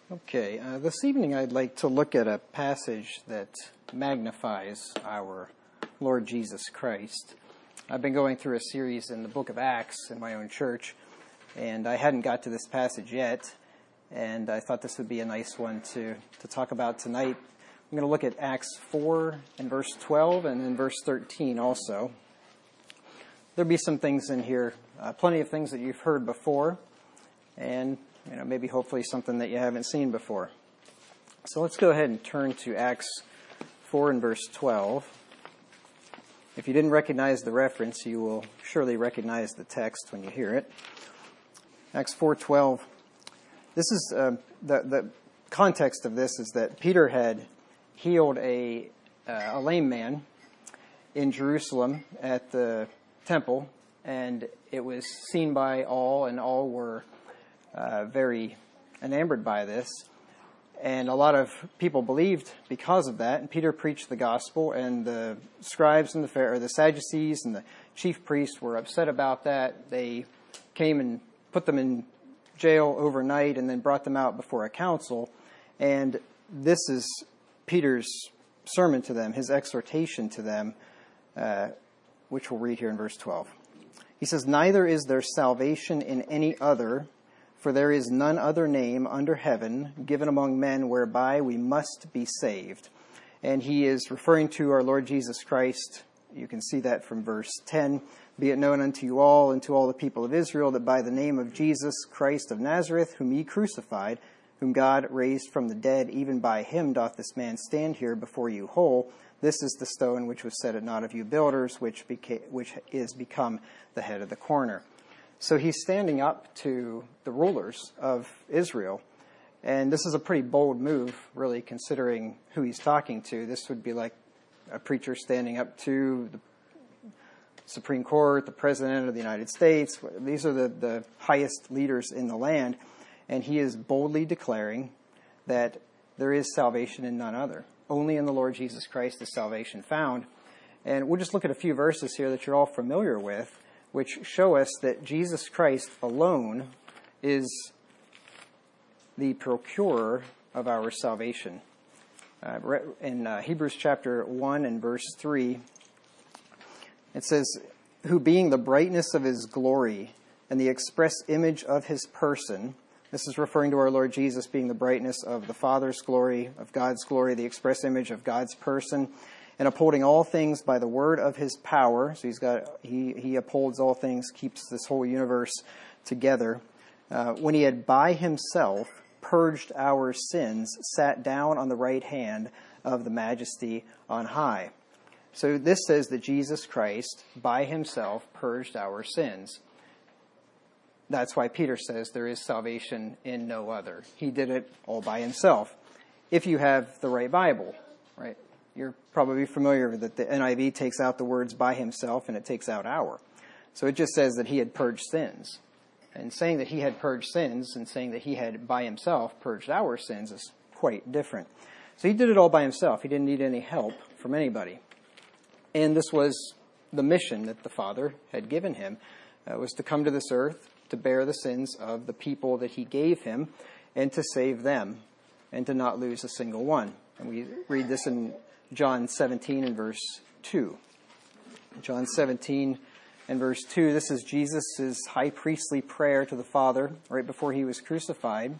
Okay, this evening I'd like to look at a passage that magnifies our Lord Jesus Christ. I've been going through a series in the book of Acts in my own church, and I hadn't got to this passage yet, and I thought this would be a nice one to talk about tonight. I'm going to look at Acts 4 and verse 12 and then verse 13 also. There'll be some things in here, plenty of things that you've heard before, and maybe hopefully something that you haven't seen before. So let's go ahead and turn to Acts 4 and verse 12. If you didn't recognize the reference, you will surely recognize the text when you hear it. Acts 4:12. This is the context of this is that Peter had healed a lame man in Jerusalem at the temple, and it was seen by all, and all were very enamored by this. And a lot of people believed because of that. And Peter preached the gospel, and the scribes and the Sadducees and the chief priests were upset about that. They came and put them in jail overnight and then brought them out before a council. And this is Peter's sermon to them, his exhortation to them, which we'll read here in verse 12. He says, "Neither is there salvation in any other, for there is none other name under heaven given among men whereby we must be saved." And he is referring to our Lord Jesus Christ. You can see that from verse 10. "Be it known unto you all and to all the people of Israel that by the name of Jesus Christ of Nazareth, whom ye crucified, whom God raised from the dead, even by him doth this man stand here before you whole. This is the stone which was set at naught of you builders, which is become the head of the corner." So he's standing up to the rulers of Israel. And this is a pretty bold move, really, considering who he's talking to. This would be like a preacher standing up to the Supreme Court, the President of the United States. These are the highest leaders in the land. And he is boldly declaring that there is salvation in none other. Only in the Lord Jesus Christ is salvation found. And we'll just look at a few verses here that you're all familiar with, which show us that Jesus Christ alone is the procurer of our salvation. In Hebrews chapter 1 and verse 3, it says, "Who being the brightness of his glory and the express image of his person," this is referring to our Lord Jesus being the brightness of the Father's glory, of God's glory, the express image of God's person, "and upholding all things by the word of his power." So he upholds all things, keeps this whole universe together. "When he had by himself purged our sins, sat down on the right hand of the majesty on high." So this says that Jesus Christ by himself purged our sins. That's why Peter says there is salvation in no other. He did it all by himself. If you have the right Bible, right? You're probably familiar with that the NIV takes out the words "by himself" and it takes out "our." So it just says that he had purged sins. And saying that he had purged sins and saying that he had by himself purged our sins is quite different. So he did it all by himself. He didn't need any help from anybody. And this was the mission that the Father had given him, was to come to this earth, to bear the sins of the people that he gave him, and to save them, and to not lose a single one. And we read this in John 17 and verse 2. John 17 and verse 2, this is Jesus' high priestly prayer to the Father right before he was crucified.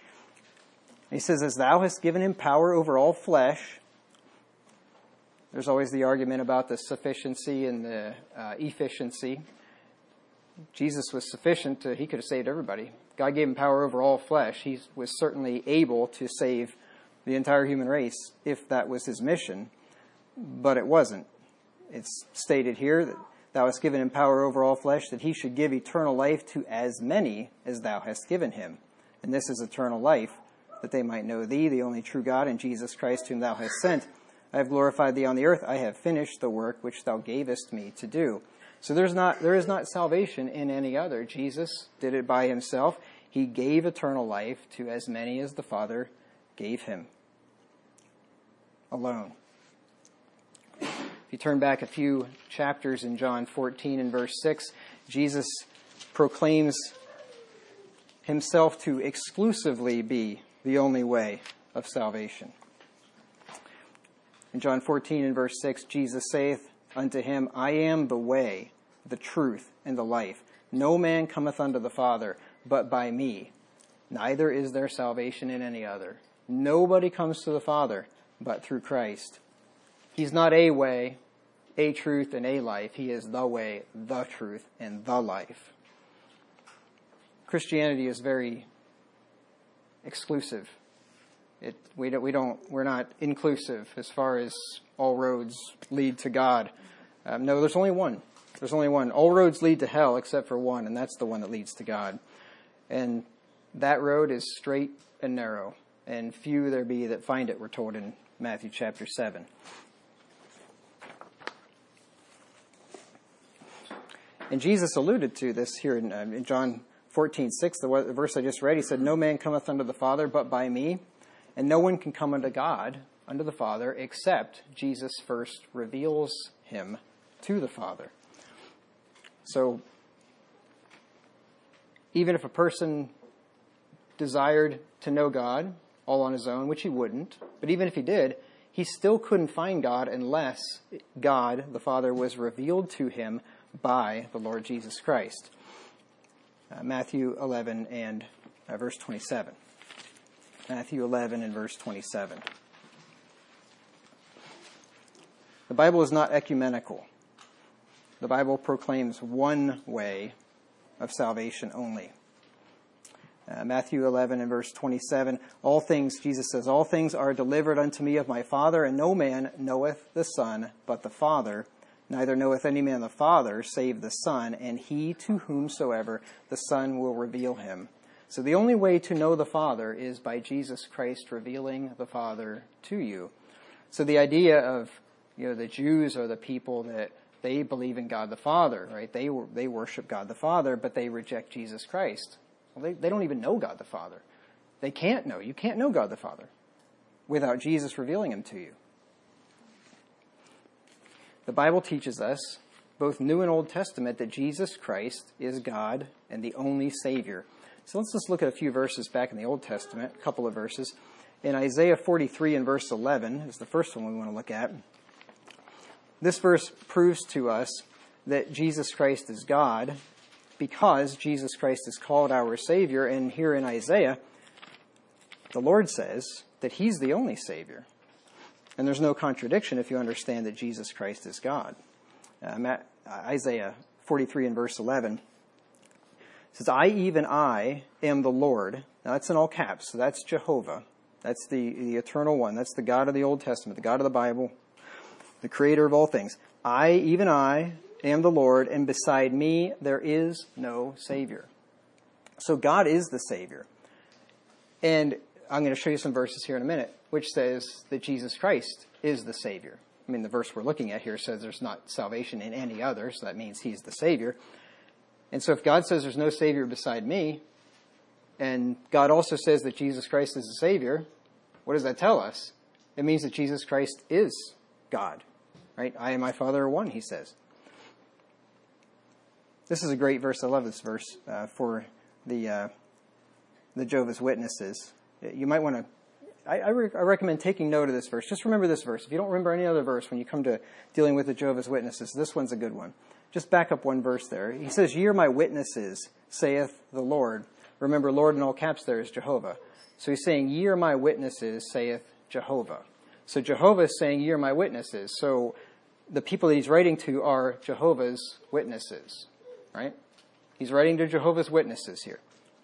He says, "As thou hast given him power over all flesh." There's always the argument about the sufficiency and the efficiency. Jesus was sufficient he could have saved everybody. God gave him power over all flesh. He was certainly able to save the entire human race if that was his mission, but it wasn't. It's stated here that thou hast given him power over all flesh, that he should give eternal life to as many as thou hast given him. And this is eternal life, that they might know thee, the only true God, and Jesus Christ whom thou hast sent. I have glorified thee on the earth. I have finished the work which thou gavest me to do. So there is not salvation in any other. Jesus did it by himself. He gave eternal life to as many as the Father gave him alone. If you turn back a few chapters in John 14 and verse 6, Jesus proclaims himself to exclusively be the only way of salvation. In John 14 and verse 6, Jesus saith unto him, I am the way, the truth, and the life. No man cometh unto the Father but by me. Neither is there salvation in any other. Nobody comes to the Father but through Christ. He's not a way, a truth, and a life. He is the way, the truth, and the life. Christianity is very exclusive. We're not inclusive as far as all roads lead to God. No, there's only one. There's only one. All roads lead to hell except for one, and that's the one that leads to God. And that road is straight and narrow, and few there be that find it, we're told in Matthew chapter 7. And Jesus alluded to this here in John 14:6, the verse I just read. He said, no man cometh unto the Father but by me, and no one can come unto God, unto the Father, except Jesus first reveals him to the Father. So, even if a person desired to know God all on his own, which he wouldn't, but even if he did, he still couldn't find God unless God, the Father, was revealed to him by the Lord Jesus Christ. Matthew 11 and verse 27. Matthew 11 and verse 27. The Bible is not ecumenical. The Bible proclaims one way of salvation only. Matthew 11 and verse 27, all things, Jesus says, all things are delivered unto me of my Father, and no man knoweth the Son but the Father, neither knoweth any man the Father save the Son, and he to whomsoever the Son will reveal him. So the only way to know the Father is by Jesus Christ revealing the Father to you. So the idea of, the Jews are the people that they believe in God the Father, right? They worship God the Father, but they reject Jesus Christ. Well, they don't even know God the Father. They can't know. You can't know God the Father without Jesus revealing him to you. The Bible teaches us, both New and Old Testament, that Jesus Christ is God and the only Savior. So let's just look at a few verses back in the Old Testament, a couple of verses. In Isaiah 43 and verse 11 is the first one we want to look at. This verse proves to us that Jesus Christ is God because Jesus Christ is called our Savior. And here in Isaiah, the Lord says that he's the only Savior. And there's no contradiction if you understand that Jesus Christ is God. Isaiah 43 and verse 11 says, I, even I, am the Lord. Now that's in all caps, so that's Jehovah. That's the eternal one. That's the God of the Old Testament, the God of the Bible, the creator of all things. I, even I, am the Lord, and beside me there is no Savior. So God is the Savior. And I'm going to show you some verses here in a minute, which says that Jesus Christ is the Savior. I mean, the verse we're looking at here says there's not salvation in any other, so that means he's the Savior. And so if God says there's no Savior beside me, and God also says that Jesus Christ is the Savior, what does that tell us? It means that Jesus Christ is God, right? I and my Father are one, he says. This is a great verse. I love this verse for the Jehovah's Witnesses. You might want to, I recommend taking note of this verse. Just remember this verse. If you don't remember any other verse when you come to dealing with the Jehovah's Witnesses, this one's a good one. Just back up one verse there. He says, ye are my witnesses, saith the Lord. Remember, Lord in all caps there is Jehovah. So he's saying, ye are my witnesses, saith Jehovah. So Jehovah is saying, ye are my witnesses. So the people that he's writing to are Jehovah's Witnesses, right? He's writing to Jehovah's Witnesses here.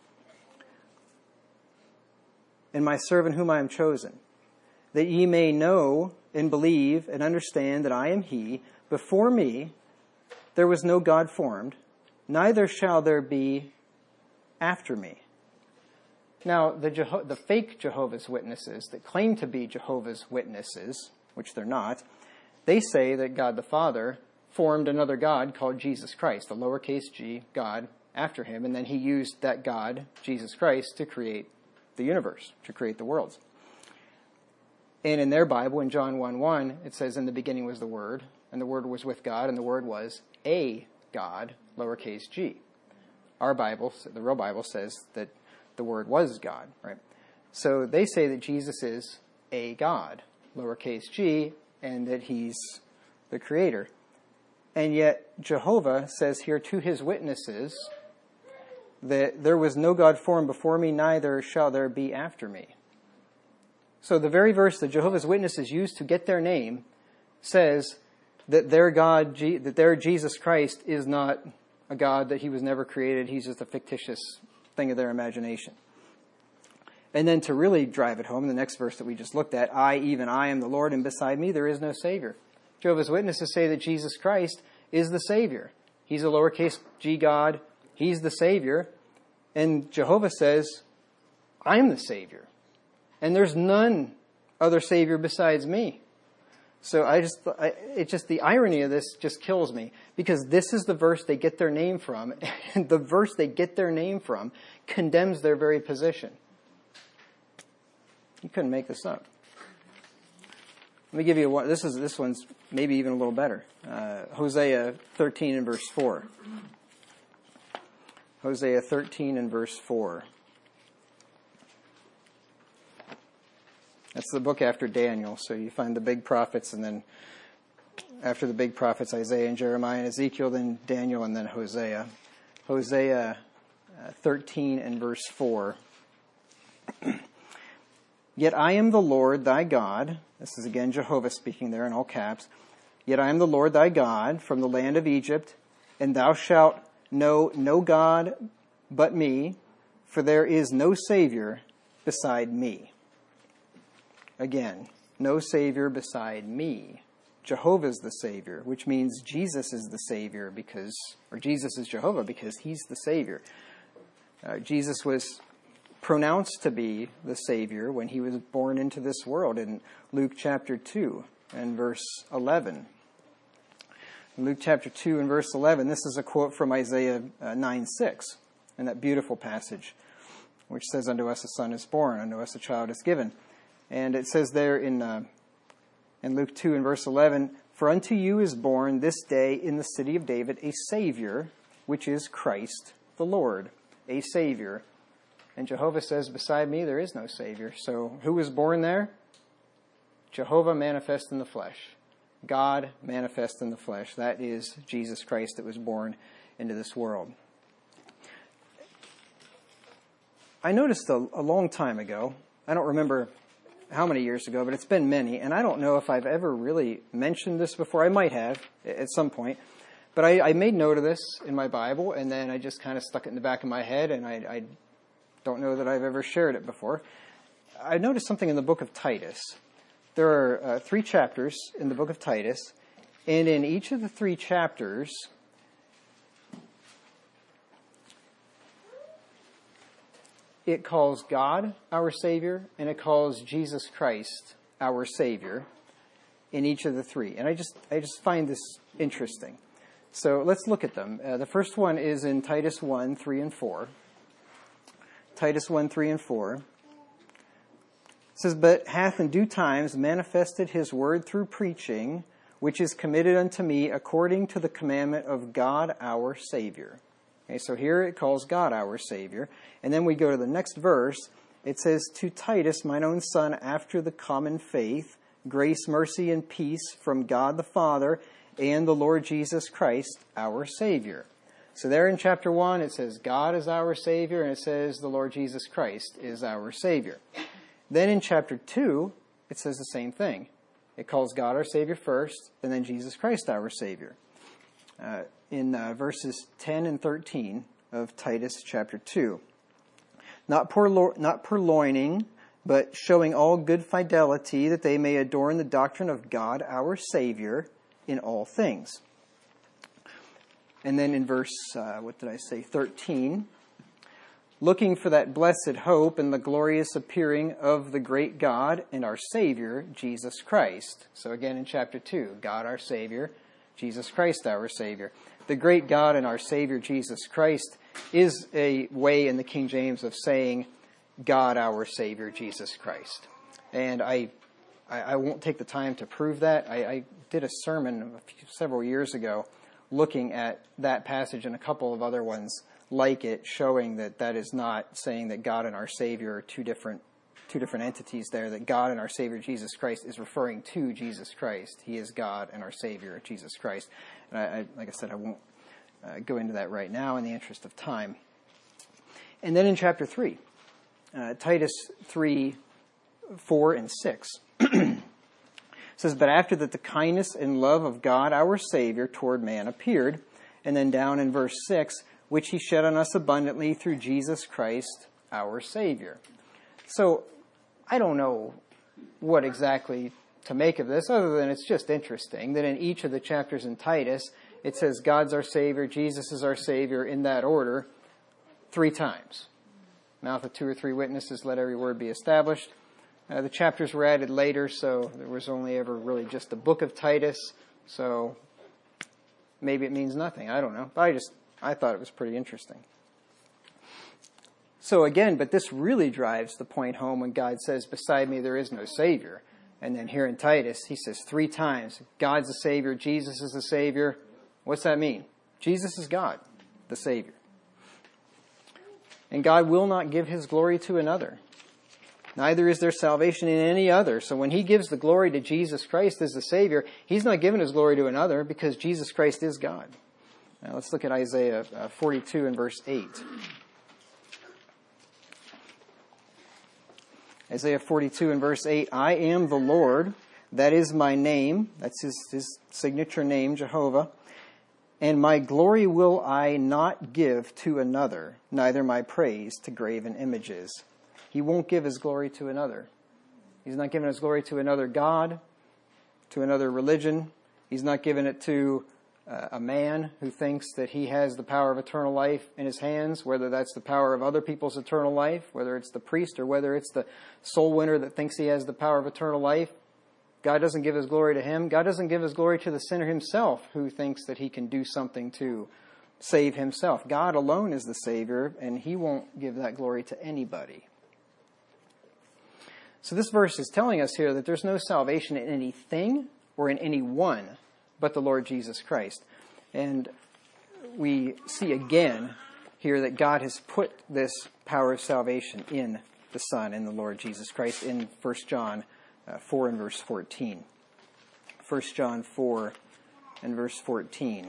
And my servant whom I am chosen, that ye may know and believe and understand that I am he. Before me there was no God formed, neither shall there be after me. Now, the fake Jehovah's Witnesses that claim to be Jehovah's Witnesses, which they're not, they say that God the Father formed another God called Jesus Christ, the lowercase g, God, after him, and then he used that God, Jesus Christ, to create the universe, to create the worlds. And in their Bible, in John 1:1, it says, in the beginning was the Word, and the Word was with God, and the Word was a God, lowercase g. Our Bible, the real Bible, says that the Word was God, right? So they say that Jesus is a God, lowercase g, and that he's the creator. And yet Jehovah says here to his witnesses that there was no God formed before me, neither shall there be after me. So the very verse that Jehovah's Witnesses use to get their name says that their God, that their Jesus Christ is not a God, that he was never created. He's just a fictitious thing of their imagination. And then to really drive it home, the next verse that we just looked at, I, even I, am the Lord, and beside me there is no Savior. Jehovah's Witnesses say that Jesus Christ is the Savior. He's a lowercase g God. He's the Savior. And Jehovah says, I'm the Savior. And there's none other Savior besides me. So the irony of this just kills me, because this is the verse they get their name from, and the verse they get their name from condemns their very position. You couldn't make this up. Let me give you one. This one's maybe even a little better. Hosea 13 and verse 4. Hosea 13 and verse 4. That's the book after Daniel. So you find the big prophets, and then after the big prophets, Isaiah and Jeremiah and Ezekiel, then Daniel, and then Hosea. Hosea 13 and verse 4. Yet I am the Lord thy God. This is again Jehovah speaking there in all caps. Yet I am the Lord thy God from the land of Egypt, and thou shalt know no God but me, for there is no Savior beside me. Again, no Savior beside me. Jehovah's the Savior, which means Jesus is the Savior Jesus is Jehovah because he's the Savior. Jesus was pronounced to be the Savior when he was born into this world in Luke chapter 2 and verse 11. In Luke chapter 2 and verse 11, this is a quote from Isaiah 9:6, and that beautiful passage, which says, unto us a son is born, unto us a child is given. And it says there in Luke 2 and verse 11, for unto you is born this day in the city of David a Savior, which is Christ the Lord. A Savior. And Jehovah says, beside me there is no Savior. So who was born there? Jehovah manifest in the flesh. God manifest in the flesh. That is Jesus Christ that was born into this world. I noticed a long time ago, I don't remember how many years ago, but it's been many, and I don't know if I've ever really mentioned this before. I might have at some point, but I made note of this in my Bible, and then I just kind of stuck it in the back of my head, and I don't know that I've ever shared it before. I noticed something in the book of Titus. There are 3 chapters in the book of Titus, and in each of the 3 chapters, it calls God our Savior, and it calls Jesus Christ our Savior in each of the 3. And I just find this interesting. So let's look at them. The first one is in Titus 1, 3 and 4. Titus 1, 3 and 4. It says, but hath in due times manifested his word through preaching, which is committed unto me according to the commandment of God our Savior. Okay, so here it calls God our Savior. And then we go to the next verse. It says, to Titus, mine own son, after the common faith, grace, mercy, and peace from God the Father and the Lord Jesus Christ, our Savior. So there in chapter 1, it says God is our Savior, and it says the Lord Jesus Christ is our Savior. Then in chapter 2, it says the same thing. It calls God our Savior first, and then Jesus Christ our Savior. In verses 10 and 13 of Titus chapter 2. Not purloining, but showing all good fidelity, that they may adorn the doctrine of God our Savior in all things. And then in verse, 13, looking for that blessed hope and the glorious appearing of the great God and our Savior, Jesus Christ. So again in chapter 2, God our Savior, Jesus Christ our Savior. The great God and our Savior, Jesus Christ, is a way in the King James of saying God our Savior, Jesus Christ. And I won't take the time to prove that. I did a sermon several years ago looking at that passage and a couple of other ones like it, showing that that is not saying that God and our Savior are 2 different two different entities there, that God and our Savior Jesus Christ is referring to Jesus Christ. He is God and our Savior, Jesus Christ. And like I said, I won't go into that right now in the interest of time. And then in chapter 3, Titus 3, 4, and 6. Says, but after that the kindness and love of God our Savior toward man appeared, and then down in verse 6, which he shed on us abundantly through Jesus Christ our Savior. So I don't know what exactly to make of this, other than it's just interesting that in each of the chapters in Titus, it says God's our Savior, Jesus is our Savior, in that order, 3 times. Mouth of 2 or 3 witnesses, let every word be established. The chapters were added later, so there was only ever really just the book of Titus, so maybe it means nothing. I don't know. But I thought it was pretty interesting. So again, but this really drives the point home when God says, beside me there is no Savior. And then here in Titus, he says 3 times, God's the Savior, Jesus is the Savior. What's that mean? Jesus is God, the Savior. And God will not give his glory to another. Neither is there salvation in any other. So when he gives the glory to Jesus Christ as the Savior, he's not giving his glory to another because Jesus Christ is God. Now let's look at Isaiah 42 and verse 8. Isaiah 42 and verse 8, I am the Lord, that is my name, that's his signature name, Jehovah, and my glory will I not give to another, neither my praise to graven images. He won't give his glory to another. He's not giving his glory to another God, to another religion. He's not giving it to a man who thinks that he has the power of eternal life in his hands, whether that's the power of other people's eternal life, whether it's the priest or whether it's the soul winner that thinks he has the power of eternal life. God doesn't give his glory to him. God doesn't give his glory to the sinner himself who thinks that he can do something to save himself. God alone is the Savior, and he won't give that glory to anybody. So this verse is telling us here that there's no salvation in anything or in anyone but the Lord Jesus Christ. And we see again here that God has put this power of salvation in the Son, in the Lord Jesus Christ, in 1 John 4 and verse 14. 1 John 4 and verse 14.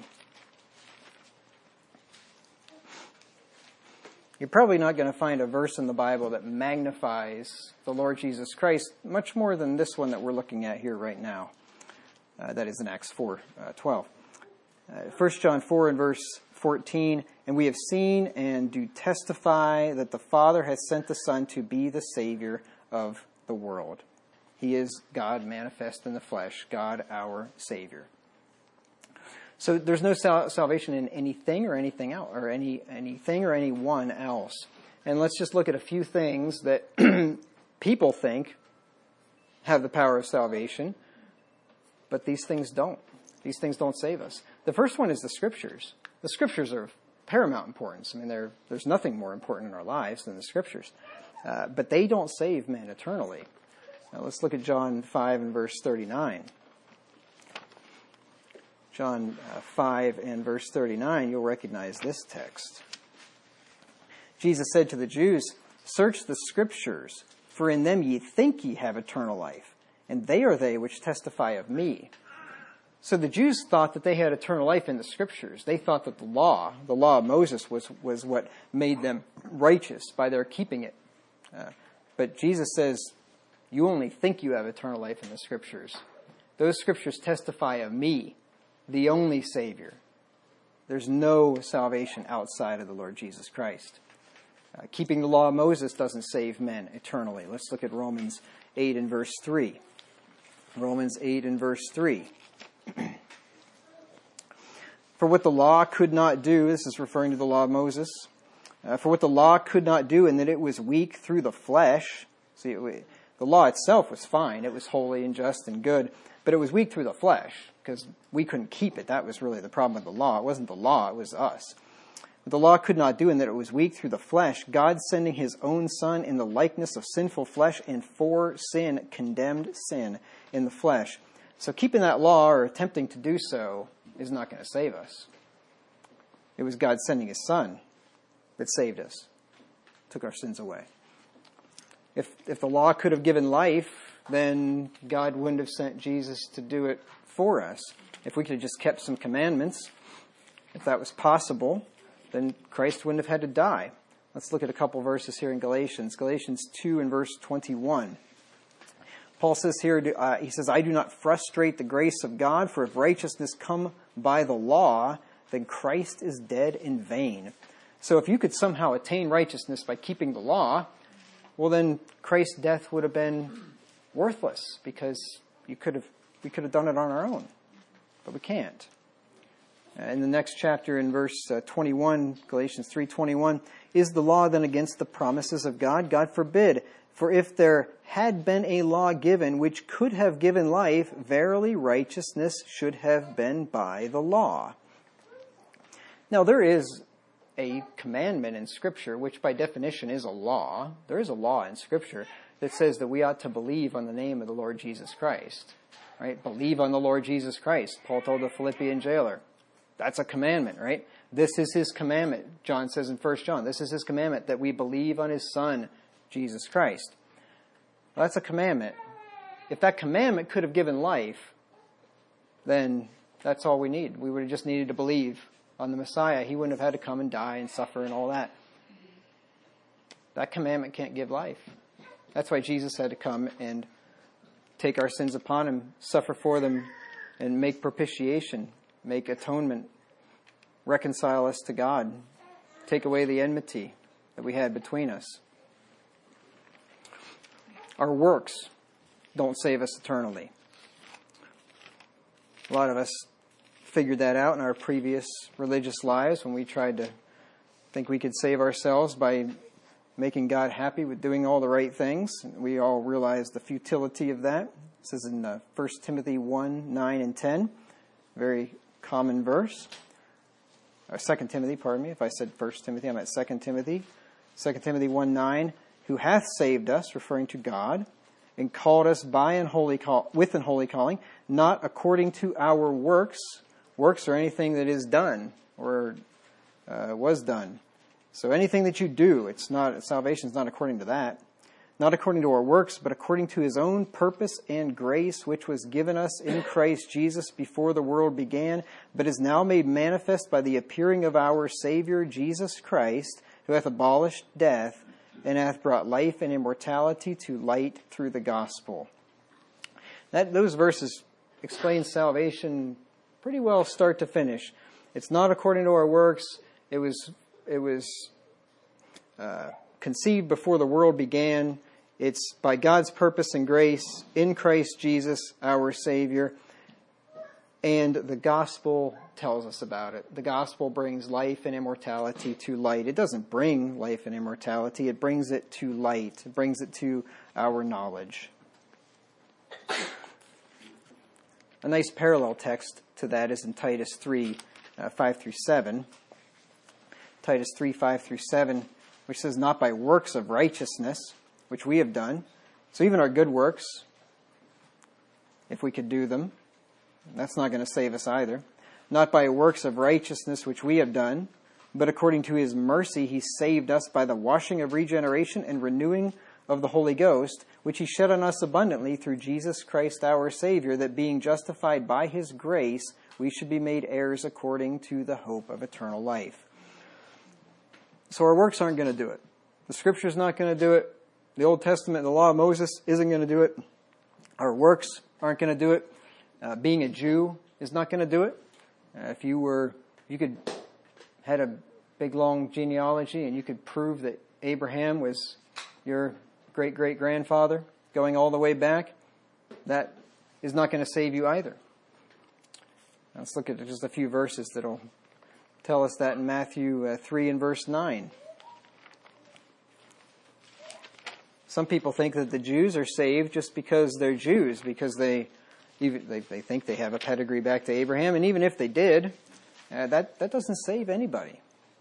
You're probably not going to find a verse in the Bible that magnifies the Lord Jesus Christ much more than this one that we're looking at here right now. That is in Acts 4:12. 1 John 4 and verse 14, and we have seen and do testify that the Father has sent the Son to be the Savior of the world. He is God manifest in the flesh, God our Savior. So there's no salvation in anything or anything else, or anything or anyone else. And let's just look at a few things that people think have the power of salvation, but these things don't. These things don't save us. The first one is the Scriptures. The Scriptures are of paramount importance. I mean, there's nothing more important in our lives than the Scriptures. But they don't save men eternally. Now let's look at John 5 and verse 39. John 5 and verse 39, you'll recognize this text. Jesus said to the Jews, search the Scriptures, for in them ye think ye have eternal life, and they are they which testify of me. So the Jews thought that they had eternal life in the Scriptures. They thought that the law of Moses was what made them righteous by their keeping it. But Jesus says, you only think you have eternal life in the Scriptures. Those Scriptures testify of me, the only Savior. There's no salvation outside of the Lord Jesus Christ. Keeping the law of Moses doesn't save men eternally. Let's look at Romans 8 and verse 3. Romans 8 and verse 3. For what the law could not do, this is referring to the law of Moses, for what the law could not do, in that it was weak through the flesh. See, the law itself was fine. It was holy and just and good, but it was weak through the flesh because we couldn't keep it. That was really the problem with the law. It wasn't the law, it was us. What the law could not do, in that it was weak through the flesh, God sending his own Son in the likeness of sinful flesh, and for sin condemned sin in the flesh. So keeping that law or attempting to do so is not going to save us. It was God sending his Son that saved us, took our sins away. If the law could have given life, then God wouldn't have sent Jesus to do it for us. If we could have just kept some commandments, if that was possible, then Christ wouldn't have had to die. Let's look at a couple verses here in Galatians. Galatians 2 and verse 21. Paul says here, he says, I do not frustrate the grace of God, for if righteousness come by the law, then Christ is dead in vain. So if you could somehow attain righteousness by keeping the law, well then Christ's death would have been worthless, because we could have done it on our own. But we can't. In the next chapter, in verse 21, Galatians 3:21, is the law then against the promises of God? God forbid. For if there had been a law given which could have given life, verily righteousness should have been by the law. Now there is a commandment in Scripture, which by definition is a law. There is a law in Scripture that says that we ought to believe on the name of the Lord Jesus Christ. Right? Believe on the Lord Jesus Christ. Paul told the Philippian jailer. That's a commandment, right? This is his commandment. John says in 1 John, this is his commandment, that we believe on his Son, Jesus Christ. Well, that's a commandment. If that commandment could have given life, then that's all we need. We would have just needed to believe on the Messiah. He wouldn't have had to come and die and suffer and all that. That commandment can't give life. That's why Jesus had to come and take our sins upon him, suffer for them, and make propitiation, make atonement, reconcile us to God, take away the enmity that we had between us. Our works don't save us eternally. A lot of us figured that out in our previous religious lives when we tried to think we could save ourselves by making God happy with doing all the right things. We all realize the futility of that. This is in 1 Timothy 1, 9 and 10. Very common verse. Or 2 Timothy, pardon me. If I said 1 Timothy, I meant 2 Timothy. 2 Timothy 1, 9. Who hath saved us, referring to God, and called us by with an holy calling, not according to our works. Works are anything that is done or was done. So anything that you do, salvation is not according to that. Not according to our works, but according to his own purpose and grace, which was given us in Christ Jesus before the world began, but is now made manifest by the appearing of our Savior Jesus Christ, who hath abolished death, and hath brought life and immortality to light through the gospel. Those verses explain salvation pretty well start to finish. It's not according to our works. It was conceived before the world began. It's by God's purpose and grace in Christ Jesus, our Savior. And the gospel tells us about it. The gospel brings life and immortality to light. It doesn't bring life and immortality. It brings it to light. It brings it to our knowledge. A nice parallel text to that is in Titus 3, 5 through 7. Titus 3, 5 through 7, which says, not by works of righteousness, which we have done. So even our good works, if we could do them, that's not going to save us either. Not by works of righteousness which we have done, but according to his mercy he saved us by the washing of regeneration and renewing of the Holy Ghost, which he shed on us abundantly through Jesus Christ our Savior, that being justified by his grace, we should be made heirs according to the hope of eternal life. So our works aren't going to do it. The Scripture's not going to do it. The Old Testament, the law of Moses, isn't going to do it. Our works aren't going to do it. Being a Jew is not going to do it. If you had a big long genealogy and you could prove that Abraham was your great-great-grandfather going all the way back, that is not going to save you either. Let's look at just a few verses that will tell us that in Matthew 3 and verse 9. Some people think that the Jews are saved just because they're Jews, because they think they have a pedigree back to Abraham, and even if they did, that doesn't save anybody.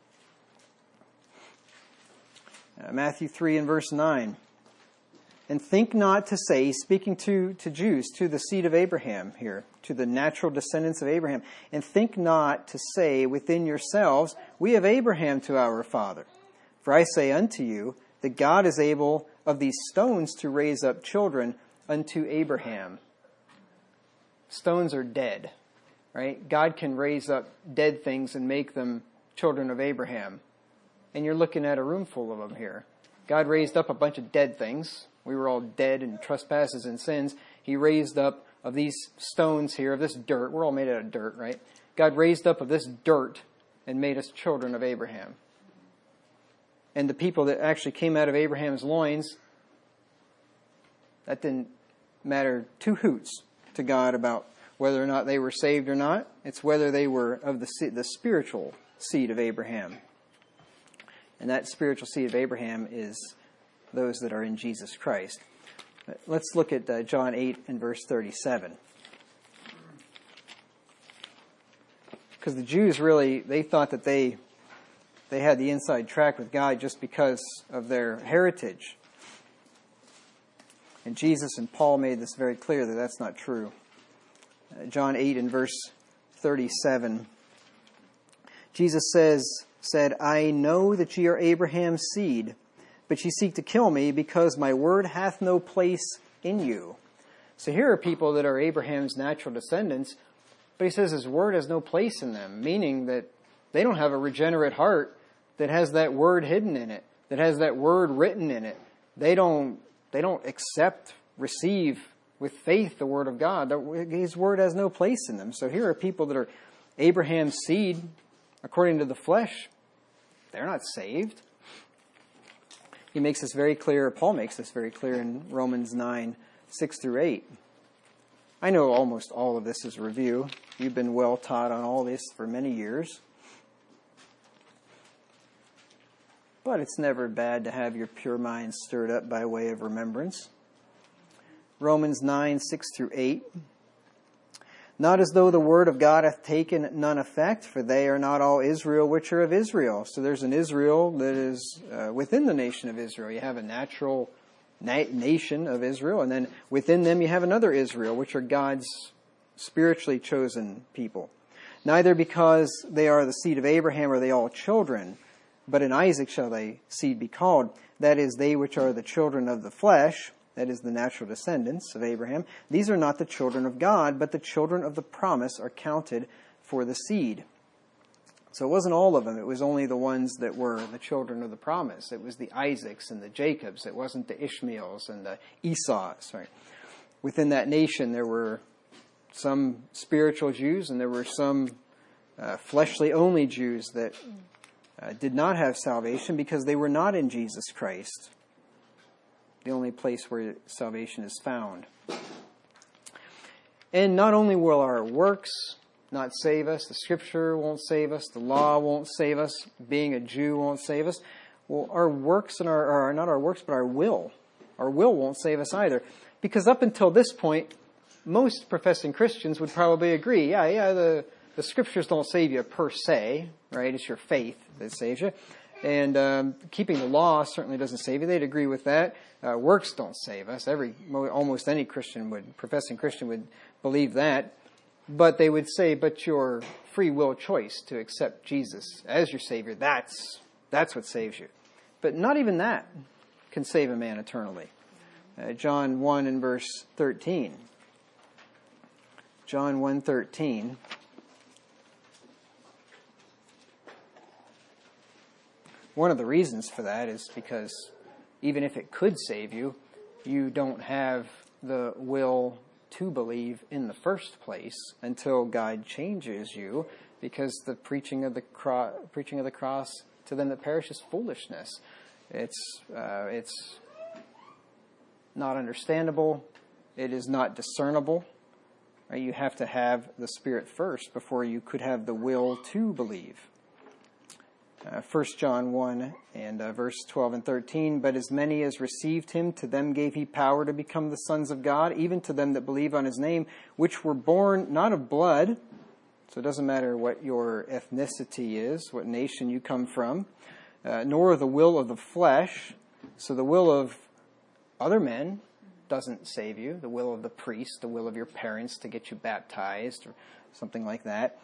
Matthew 3 and verse 9. And think not to say, speaking to Jews, to the seed of Abraham here, to the natural descendants of Abraham, and think not to say within yourselves, we have Abraham to our father. For I say unto you, that God is able of these stones to raise up children unto Abraham. Stones are dead, right? God can raise up dead things and make them children of Abraham. And you're looking at a room full of them here. God raised up a bunch of dead things. We were all dead in trespasses and sins. He raised up of these stones here, of this dirt. We're all made out of dirt, right? God raised up of this dirt and made us children of Abraham. And the people that actually came out of Abraham's loins, that didn't matter two hoots to God about whether or not they were saved or not. It's whether they were of the spiritual seed of Abraham. And that spiritual seed of Abraham is those that are in Jesus Christ. Let's look at John 8 and verse 37. Because the Jews really, they thought that they had the inside track with God just because of their heritage. And Jesus and Paul made this very clear that that's not true. John 8 and verse 37. Jesus said, I know that ye are Abraham's seed, but ye seek to kill me because my word hath no place in you. So here are people that are Abraham's natural descendants, but he says his word has no place in them, meaning that they don't have a regenerate heart that has that word hidden in it, that has that word written in it. They don't accept, receive with faith the word of God. His word has no place in them. So here are people that are Abraham's seed according to the flesh. They're not saved. He makes this very clear, Paul makes this very clear in Romans 9, 6 through 8. I know almost all of this is review. You've been well taught on all this for many years. But it's never bad to have your pure mind stirred up by way of remembrance. Romans 9, 6 through 8. Not as though the word of God hath taken none effect, for they are not all Israel which are of Israel. So there's an Israel that is within the nation of Israel. You have a natural nation of Israel, and then within them you have another Israel, which are God's spiritually chosen people. Neither because they are the seed of Abraham are they all children, but in Isaac shall thy seed be called. That is, they which are the children of the flesh, that is, the natural descendants of Abraham, these are not the children of God, but the children of the promise are counted for the seed. So it wasn't all of them. It was only the ones that were the children of the promise. It was the Isaacs and the Jacobs. It wasn't the Ishmaels and the Esau's. Right? Within that nation, there were some spiritual Jews, and there were some fleshly-only Jews that did not have salvation because they were not in Jesus Christ, the only place where salvation is found. And not only will our works not save us, the Scripture won't save us, the law won't save us, being a Jew won't save us. Well, our works and our not our works, but our will won't save us either. Because up until this point, most professing Christians would probably agree, the Scriptures don't save you per se, right? It's your faith that saves you. And keeping the law certainly doesn't save you. They'd agree with that. Works don't save us. Almost any professing Christian would believe that. But they would say, but your free will choice to accept Jesus as your Savior, that's what saves you. But not even that can save a man eternally. John 1 and verse 13. John 1:13. One of the reasons for that is because even if it could save you, you don't have the will to believe in the first place until God changes you, because the preaching of the cross to them that perish is foolishness. It's not understandable. It is not discernible. Right? You have to have the Spirit first before you could have the will to believe. 1 John 1 and verse 12 and 13, but as many as received him, to them gave he power to become the sons of God, even to them that believe on his name, which were born not of blood, so it doesn't matter what your ethnicity is, what nation you come from, nor the will of the flesh, so the will of other men doesn't save you, the will of the priest, the will of your parents to get you baptized, or something like that,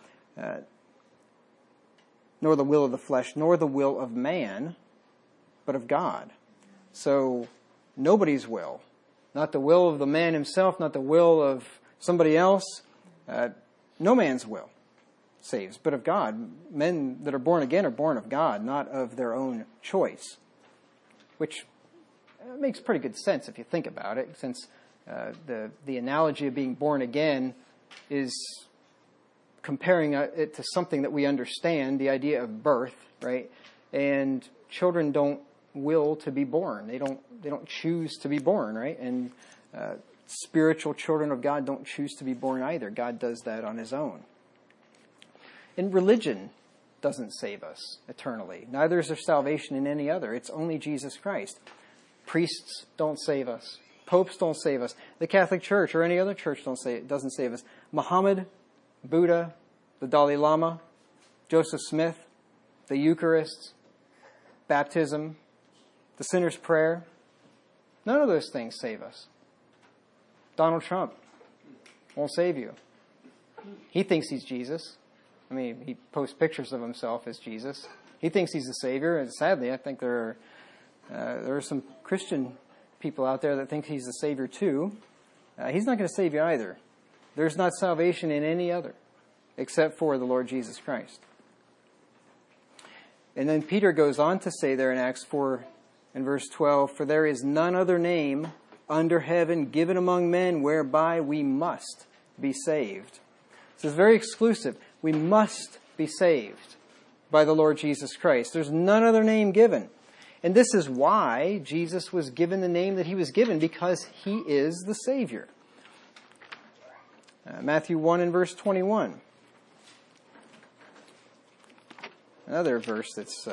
nor the will of the flesh, nor the will of man, but of God. So nobody's will, not the will of the man himself, not the will of somebody else, no man's will saves, but of God. Men that are born again are born of God, not of their own choice, which makes pretty good sense if you think about it, since the analogy of being born again is comparing it to something that we understand, the idea of birth, right? And children don't will to be born. They don't choose to be born, right? And spiritual children of God don't choose to be born either. God does that on his own. And religion doesn't save us eternally. Neither is there salvation in any other. It's only Jesus Christ. Priests don't save us. Popes don't save us. The Catholic Church or any other church doesn't save us. Muhammad, Buddha, the Dalai Lama, Joseph Smith, the Eucharist, baptism, the sinner's prayer, none of those things save us. Donald Trump won't save you. He thinks he's Jesus. I mean, he posts pictures of himself as Jesus. He thinks he's the Savior, and sadly, I think there are some Christian people out there that think he's the Savior too. He's not going to save you either. There's not salvation in any other except for the Lord Jesus Christ. And then Peter goes on to say there in Acts 4 and verse 12, "For there is none other name under heaven given among men whereby we must be saved." This is very exclusive. We must be saved by the Lord Jesus Christ. There's none other name given. And this is why Jesus was given the name that he was given, because he is the Savior. Matthew 1 and verse 21. Another verse that's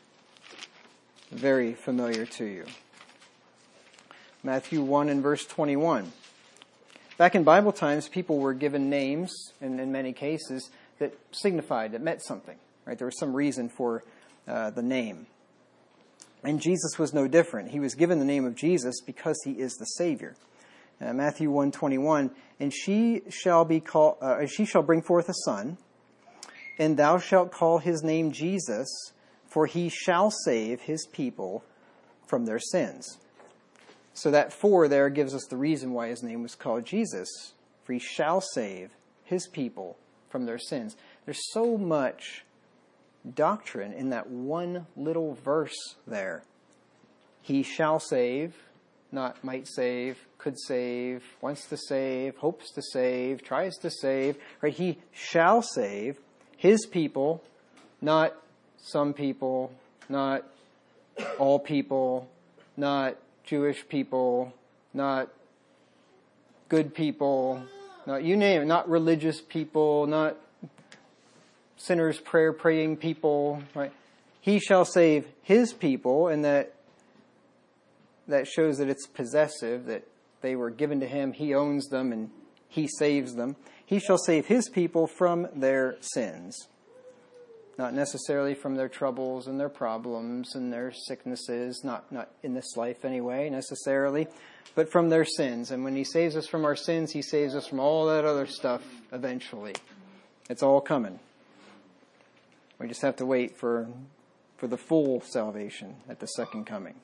very familiar to you. Matthew 1 and verse 21. Back in Bible times, people were given names, and in many cases, that signified, that meant something. Right? There was some reason for the name. And Jesus was no different. He was given the name of Jesus because he is the Savior. Matthew 1:21, "And she shall bring forth a son, and thou shalt call his name Jesus, for he shall save his people from their sins." So that "for" there gives us the reason why his name was called Jesus, for he shall save his people from their sins. There's so much doctrine in that one little verse there. He shall save, not might save, could save, wants to save, hopes to save, tries to save. Right? He shall save his people, not some people, not all people, not Jewish people, not good people, not you name it, not religious people, not sinners, prayer-praying people, right? He shall save his people, and that shows that it's possessive, that they were given to him, he owns them, and he saves them. He shall save his people from their sins. Not necessarily from their troubles and their problems and their sicknesses, not in this life anyway, necessarily, but from their sins. And when he saves us from our sins, he saves us from all that other stuff eventually. It's all coming. We just have to wait for the full salvation at the second coming.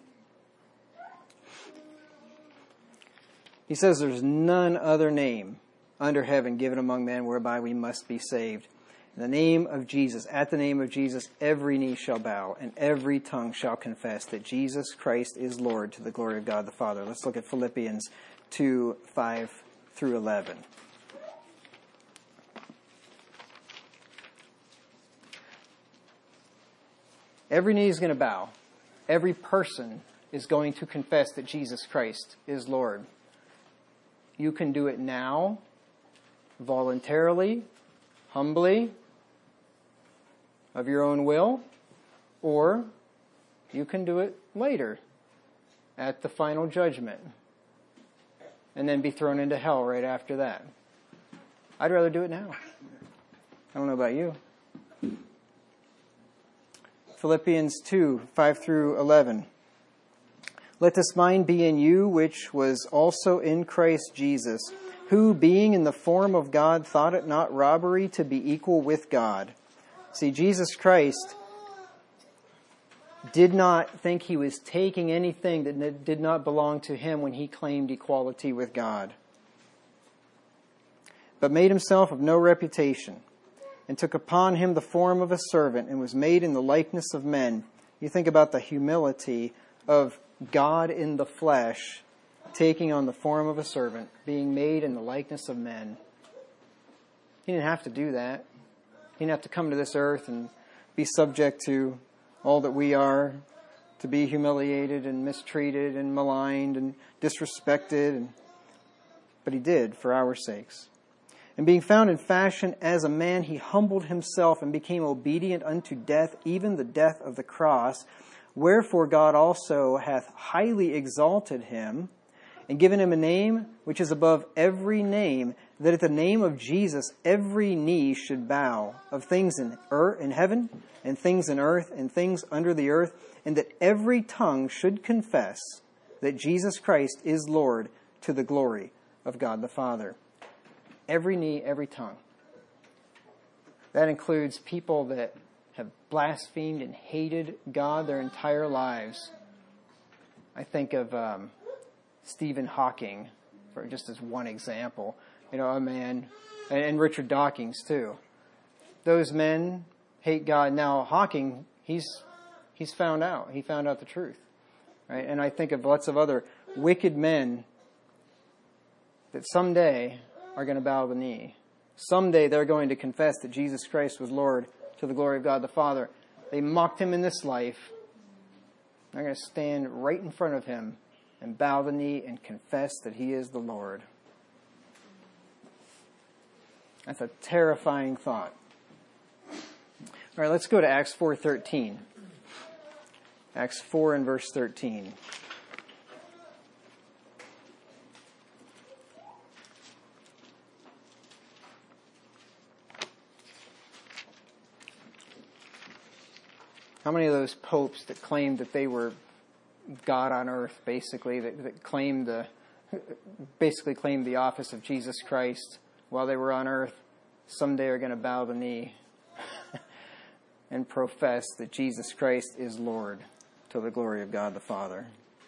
He says there's none other name under heaven given among men whereby we must be saved. In the name of Jesus, at the name of Jesus, every knee shall bow and every tongue shall confess that Jesus Christ is Lord, to the glory of God the Father. Let's look at Philippians 2, 5 through 11. Every knee is going to bow. Every person is going to confess that Jesus Christ is Lord. You can do it now, voluntarily, humbly, of your own will, or you can do it later, at the final judgment, and then be thrown into hell right after that. I'd rather do it now. I don't know about you. Philippians 2, 5 through 11. "Let this mind be in you, which was also in Christ Jesus, who, being in the form of God, thought it not robbery to be equal with God." See, Jesus Christ did not think he was taking anything that did not belong to him when he claimed equality with God, but made himself of no reputation, and took upon him the form of a servant, and was made in the likeness of men. You think about the humility of God in the flesh, taking on the form of a servant, being made in the likeness of men. He didn't have to do that. He didn't have to come to this earth and be subject to all that we are, to be humiliated and mistreated and maligned and disrespected. But he did for our sakes. And being found in fashion as a man, he humbled himself and became obedient unto death, even the death of the cross. Wherefore God also hath highly exalted him, and given him a name which is above every name, that at the name of Jesus every knee should bow, of things in heaven, and things in earth, and things under the earth, and that every tongue should confess that Jesus Christ is Lord, to the glory of God the Father. Every knee, every tongue. That includes people that have blasphemed and hated God their entire lives. I think of Stephen Hawking, for just as one example. A man, and Richard Dawkins too. Those men hate God. Now Hawking, he's found out. He found out the truth, right? And I think of lots of other wicked men that someday are going to bow the knee. Someday they're going to confess that Jesus Christ was Lord, to the glory of God the Father. They mocked him in this life. They're going to stand right in front of him and bow the knee and confess that he is the Lord. That's a terrifying thought. All right, let's go to Acts 4:13. Acts 4 and verse 13. How many of those popes that claimed that they were God on earth, basically, that claimed the office of Jesus Christ while they were on earth, someday are going to bow the knee and profess that Jesus Christ is Lord, to the glory of God the Father.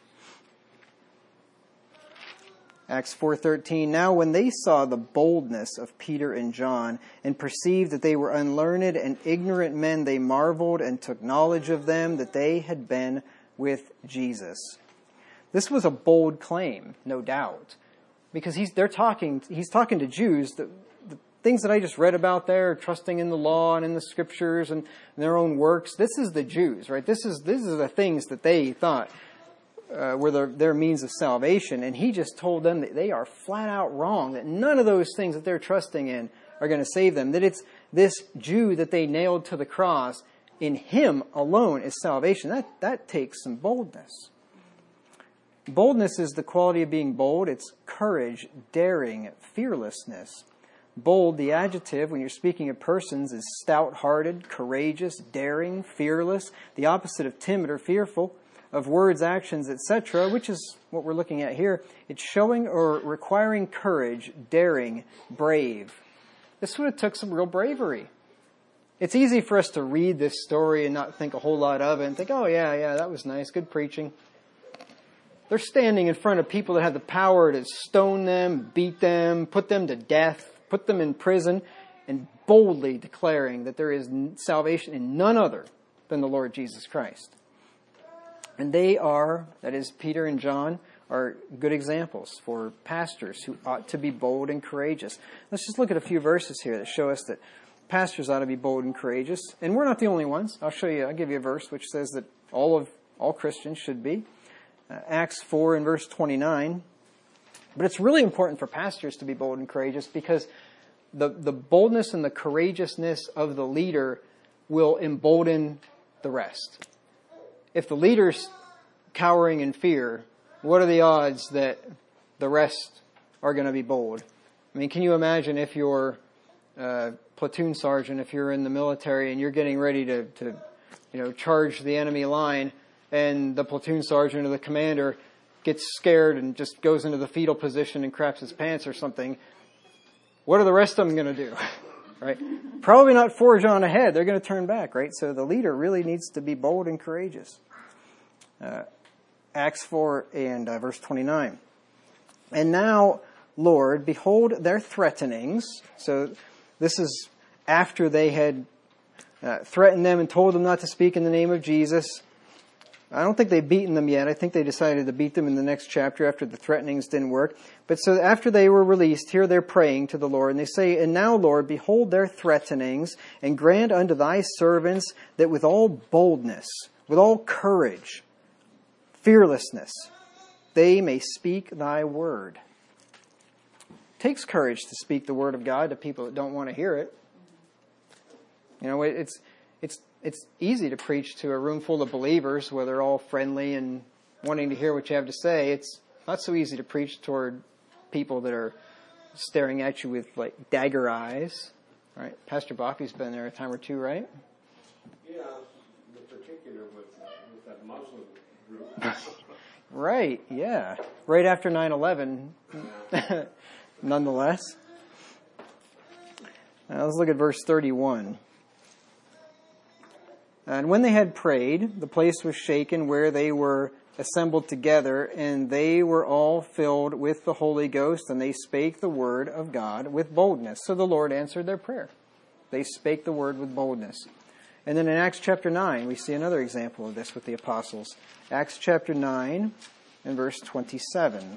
Acts 4:13, now when they saw the boldness of Peter and John, and perceived that they were unlearned and ignorant men, they marveled and took knowledge of them that they had been with Jesus. This was a bold claim, no doubt, because he's talking to Jews. The things that I just read about there, trusting in the law and in the scriptures and their own works, this is the Jews, right? This is the things that they thought were their means of salvation. And he just told them that they are flat out wrong, that none of those things that they're trusting in are going to save them, that it's this Jew that they nailed to the cross, in him alone is salvation. That takes some boldness. Boldness is the quality of being bold. It's courage, daring, fearlessness. Bold, the adjective, when you're speaking of persons, is stout-hearted, courageous, daring, fearless, the opposite of timid or fearful, of words, actions, etc., which is what we're looking at here. It's showing or requiring courage, daring, brave. This would have took some real bravery. It's easy for us to read this story and not think a whole lot of it and think, oh yeah, that was nice, good preaching. They're standing in front of people that have the power to stone them, beat them, put them to death, put them in prison, and boldly declaring that there is salvation in none other than the Lord Jesus Christ. And they are, that is Peter and John, are good examples for pastors who ought to be bold and courageous. Let's just look at a few verses here that show us that pastors ought to be bold and courageous. And we're not the only ones. I'll give you a verse which says that all Christians should be. Acts 4 and verse 29. But it's really important for pastors to be bold and courageous because the boldness and the courageousness of the leader will embolden the rest. If the leader's cowering in fear, what are the odds that the rest are going to be bold? I mean, can you imagine if you're a platoon sergeant, if you're in the military and you're getting ready to charge the enemy line, and the platoon sergeant or the commander gets scared and just goes into the fetal position and craps his pants or something, what are the rest of them going to do? right? Probably not forge on ahead. They're going to turn back, right? So the leader really needs to be bold and courageous. Acts 4 and verse 29. And now, Lord, behold their threatenings. So this is after they had threatened them and told them not to speak in the name of Jesus. I don't think they've beaten them yet. I think they decided to beat them in the next chapter after the threatenings didn't work. But so after they were released, here they're praying to the Lord. And they say, and now, Lord, behold their threatenings, and grant unto thy servants that with all boldness, with all courage, fearlessness, they may speak thy word. It takes courage to speak the word of God to people that don't want to hear it. You know, it's easy to preach to a room full of believers where they're all friendly and wanting to hear what you have to say. It's not so easy to preach toward people that are staring at you with like dagger eyes. Right? Pastor Bobby's been there a time or two, right? Yeah, in particular with that Muslim group. Right, yeah. Right after 9/11, nonetheless. Now let's look at verse 31. And when they had prayed, the place was shaken where they were assembled together, and they were all filled with the Holy Ghost, and they spake the word of God with boldness. So the Lord answered their prayer. They spake the word with boldness. And then in Acts chapter 9, we see another example of this with the apostles. Acts chapter 9 and verse 27.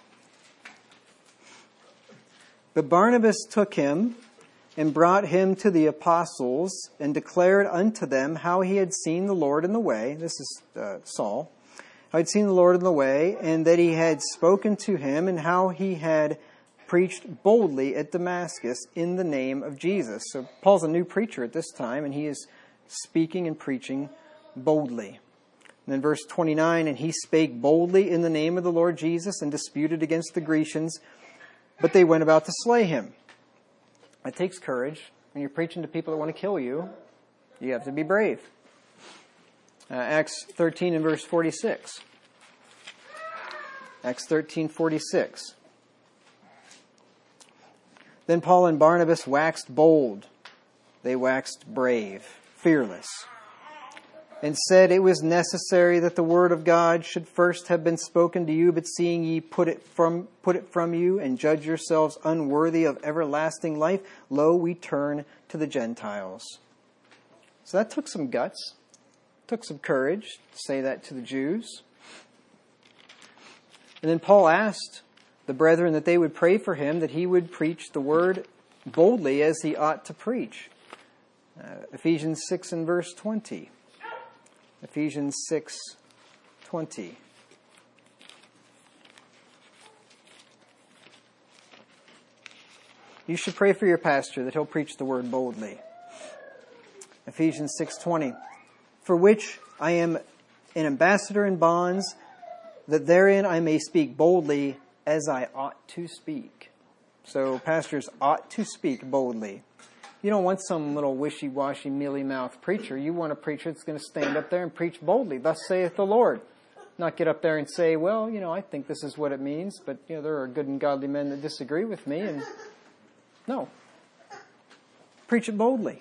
But Barnabas took him and brought him to the apostles, and declared unto them how he had seen the Lord in the way. This is Saul. How he had seen the Lord in the way, and that he had spoken to him, and how he had preached boldly at Damascus in the name of Jesus. So Paul's a new preacher at this time, and he is speaking and preaching boldly. And then verse 29, and he spake boldly in the name of the Lord Jesus, and disputed against the Grecians, but they went about to slay him. It takes courage. When you're preaching to people that want to kill you, you have to be brave. Acts 13 and verse 46. Acts 13:46. Then Paul and Barnabas waxed bold. They waxed brave, fearless, and said it was necessary that the word of God should first have been spoken to you, but seeing ye put it from you, and judge yourselves unworthy of everlasting life, lo, we turn to the Gentiles. So that took some guts, took some courage to say that to the Jews. And then Paul asked the brethren that they would pray for him, that he would preach the word boldly as he ought to preach. Ephesians 6 and verse 20. Ephesians 6:20. You should pray for your pastor that he'll preach the word boldly. Ephesians 6:20. For which I am an ambassador in bonds, that therein I may speak boldly as I ought to speak. So pastors ought to speak boldly. You don't want some little wishy-washy, mealy-mouthed preacher. You want a preacher that's going to stand up there and preach boldly. Thus saith the Lord. Not get up there and say, well, I think this is what it means, but, there are good and godly men that disagree with me. And no. Preach it boldly.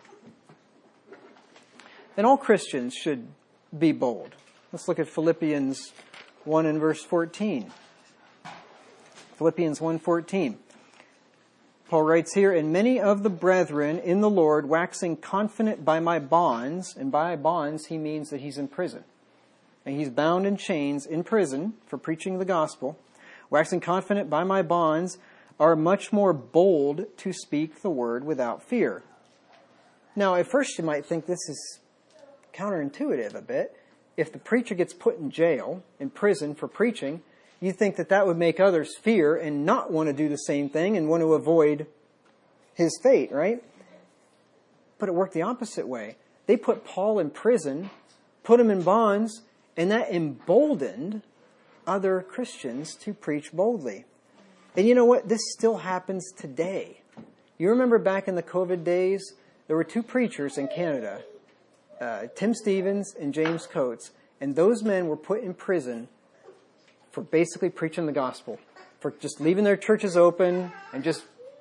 And all Christians should be bold. Let's look at Philippians 1 and verse 14. Philippians 1:14. Paul writes here, and many of the brethren in the Lord, waxing confident by my bonds, and by bonds he means that he's in prison. And he's bound in chains in prison for preaching the gospel. Waxing confident by my bonds are much more bold to speak the word without fear. Now, at first you might think this is counterintuitive a bit. If the preacher gets put in jail, in prison for preaching, you think that would make others fear and not want to do the same thing and want to avoid his fate, right? But it worked the opposite way. They put Paul in prison, put him in bonds, and that emboldened other Christians to preach boldly. And you know what? This still happens today. You remember back in the COVID days, there were two preachers in Canada, Tim Stevens and James Coates, and those men were put in prison for basically preaching the gospel, for just leaving their churches open and just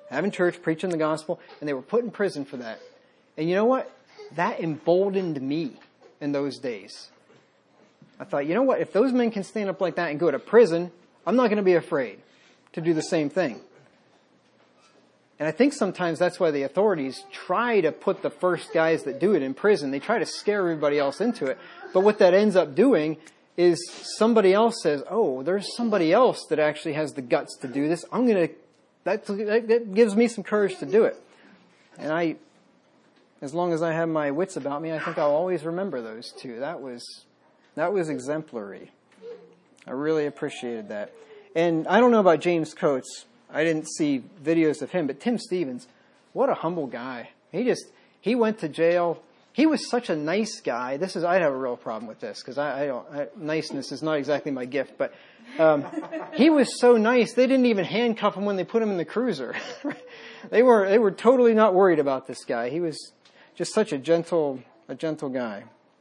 having church, preaching the gospel, and they were put in prison for that. And you know what? That emboldened me in those days. I thought, you know what? If those men can stand up like that and go to prison, I'm not going to be afraid to do the same thing. And I think sometimes that's why the authorities try to put the first guys that do it in prison. They try to scare everybody else into it. But what that ends up doing is somebody else says, oh, there's somebody else that actually has the guts to do this. That gives me some courage to do it. And as long as I have my wits about me, I think I'll always remember those two. That was exemplary. I really appreciated that. And I don't know about James Coates. I didn't see videos of him, but Tim Stevens, what a humble guy. He went to jail. He was such a nice guy. I have a real problem with this because niceness is not exactly my gift, but he was so nice. They didn't even handcuff him when they put him in the cruiser. They were totally not worried about this guy. He was just such a gentle guy.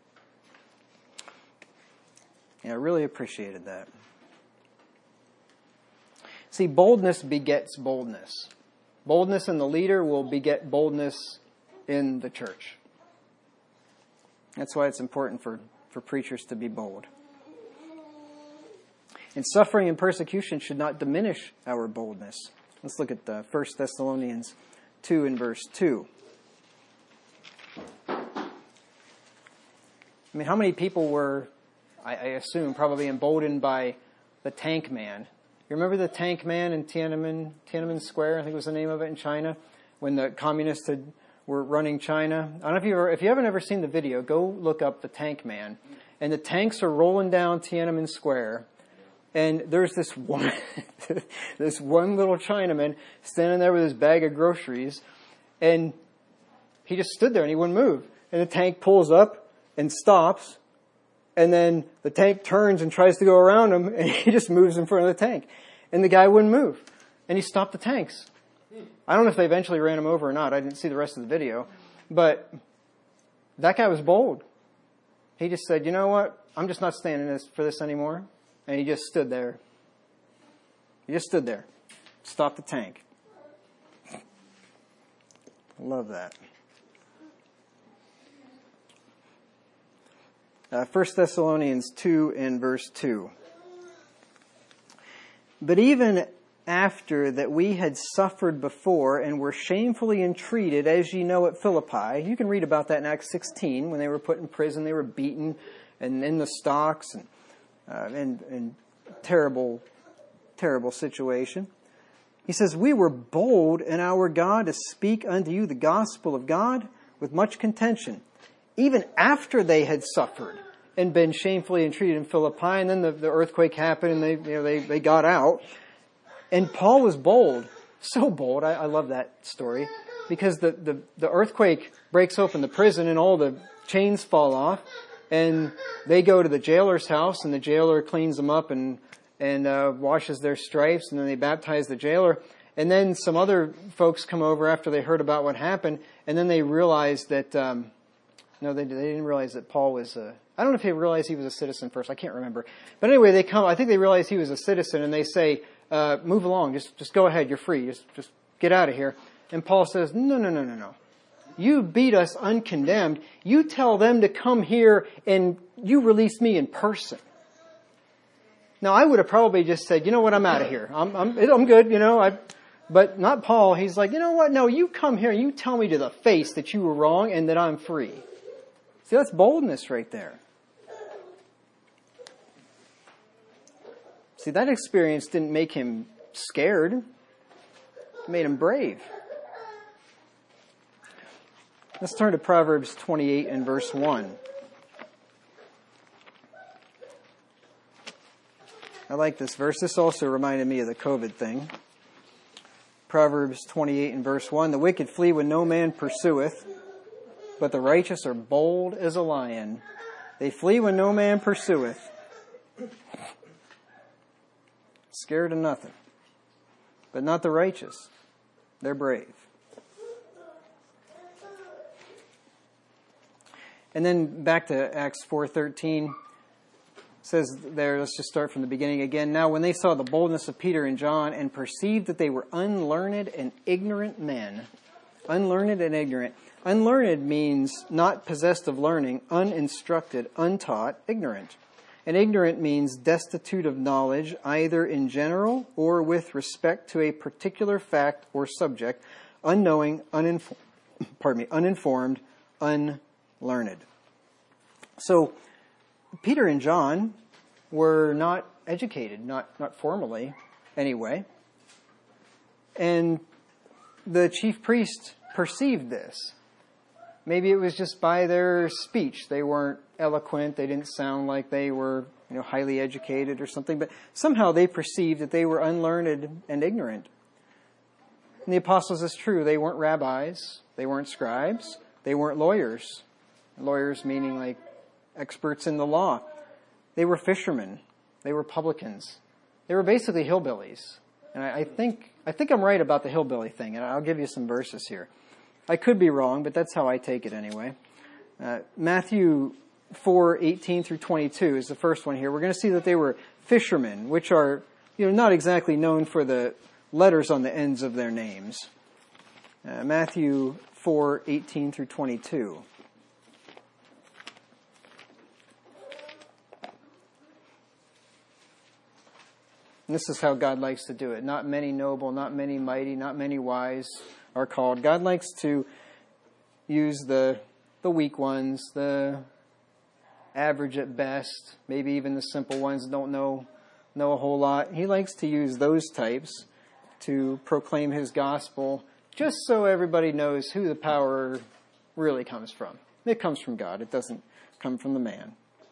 Yeah, I really appreciated that. See, boldness begets boldness. Boldness in the leader will beget boldness in the church. That's why it's important for preachers to be bold. And suffering and persecution should not diminish our boldness. Let's look at 1 Thessalonians 2 and verse 2. I mean, how many people were, I assume, probably emboldened by the Tank Man? You remember the Tank Man in Tiananmen Square, I think was the name of it, in China, when the communists were running China? I don't know if you haven't ever seen the video, go look up the Tank Man. And the tanks are rolling down Tiananmen Square, and there's this one little Chinaman standing there with his bag of groceries, and he just stood there and he wouldn't move. And the tank pulls up and stops, and then the tank turns and tries to go around him, and he just moves in front of the tank. And the guy wouldn't move. And he stopped the tanks. I don't know if they eventually ran him over or not. I didn't see the rest of the video. But that guy was bold. He just said, you know what? I'm just not standing for this anymore. And he just stood there. He just stood there. Stopped the tank. I love that. 1 Thessalonians 2 and verse 2. But even after that we had suffered before and were shamefully entreated, as ye know at Philippi. You can read about that in Acts 16, when they were put in prison, they were beaten and in the stocks, and terrible, terrible situation. He says, we were bold in our God to speak unto you the gospel of God with much contention, even after they had suffered and been shamefully entreated in Philippi. And then the earthquake happened, and they got out. And Paul was bold, so bold. I love that story, because the earthquake breaks open the prison and all the chains fall off, and they go to the jailer's house, and the jailer cleans them up and washes their stripes, and then they baptize the jailer. And then some other folks come over after they heard about what happened, and then they realized that they didn't realize that Paul was I don't know if they realized he was a citizen first. I can't remember. But anyway, they come. I think they realized he was a citizen, and they say, move along. Just go ahead. You're free. Just get out of here. And Paul says, no. You beat us uncondemned. You tell them to come here, and you release me in person. Now, I would have probably just said, you know what, I'm out of here. I'm good, but not Paul. He's like, you know what? No, you come here and you tell me to the face that you were wrong and that I'm free. See, that's boldness right there. See, that experience didn't make him scared. It made him brave. Let's turn to Proverbs 28 and verse 1. I like this verse. This also reminded me of the COVID thing. Proverbs 28 and verse 1. The wicked flee when no man pursueth, but the righteous are bold as a lion. They flee when no man pursueth. Scared of nothing. But not the righteous. They're brave. And then back to Acts 4:13. says there, let's just start from the beginning again. Now, when they saw the boldness of Peter and John and perceived that they were unlearned and ignorant men, unlearned and ignorant. Unlearned means not possessed of learning, uninstructed, untaught, ignorant. And ignorant means destitute of knowledge, either in general or with respect to a particular fact or subject, unknowing, uninformed, unlearned. So, Peter and John were not educated, not formally anyway. And the chief priest perceived this. Maybe it was just by their speech. They weren't eloquent. They didn't sound like they were, highly educated or something. But somehow they perceived that they were unlearned and ignorant. And the apostles is true. They weren't rabbis. They weren't scribes. They weren't lawyers. Lawyers meaning like experts in the law. They were fishermen. They were publicans. They were basically hillbillies. And I think I'm right about the hillbilly thing, and I'll give you some verses here. I could be wrong, but that's how I take it anyway. Matthew 4:18 through 22 is the first one here. We're going to see that they were fishermen, which are not exactly known for the letters on the ends of their names. Matthew 4:18 through 22. And this is how God likes to do it. Not many noble, not many mighty, not many wise are called. God likes to use the weak ones, the average at best, maybe even the simple ones that don't know a whole lot. He likes to use those types to proclaim his gospel just so everybody knows who the power really comes from. It comes from God. It doesn't come from the man.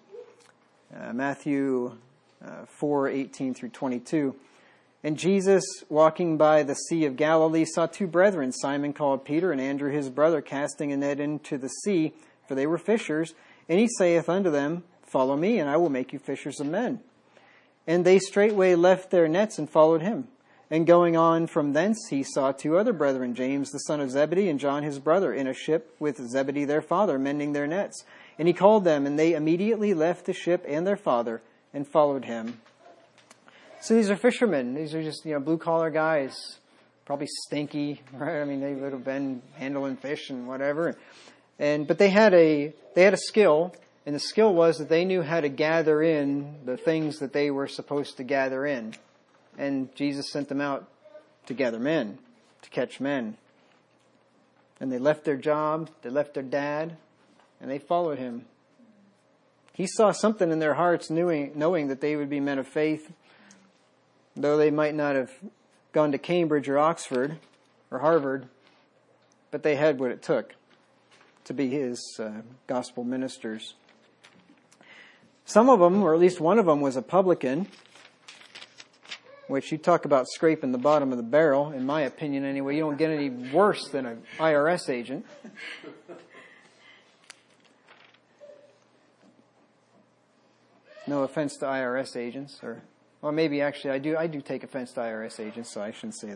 Matthew 4:18 through 22. And Jesus, walking by the Sea of Galilee, saw two brethren, Simon called Peter, and Andrew his brother, casting a net into the sea, for they were fishers. And he saith unto them, Follow me, and I will make you fishers of men. And they straightway left their nets and followed him. And going on from thence, he saw two other brethren, James the son of Zebedee, and John his brother, in a ship with Zebedee their father, mending their nets. And he called them, and they immediately left the ship and their father, and followed him. So these are fishermen. These are just, blue-collar guys. Probably stinky, right? I mean, they would have been handling fish and whatever. But they had a skill, and the skill was that they knew how to gather in the things that they were supposed to gather in. And Jesus sent them out to gather men, to catch men. And they left their job, they left their dad, and they followed him. He saw something in their hearts knowing that they would be men of faith, though they might not have gone to Cambridge or Oxford or Harvard, but they had what it took to be his gospel ministers. Some of them, or at least one of them, was a publican, which you talk about scraping the bottom of the barrel, in my opinion anyway. You don't get any worse than an IRS agent. No offense to IRS agents, or maybe actually I do take offense to IRS agents, so I shouldn't say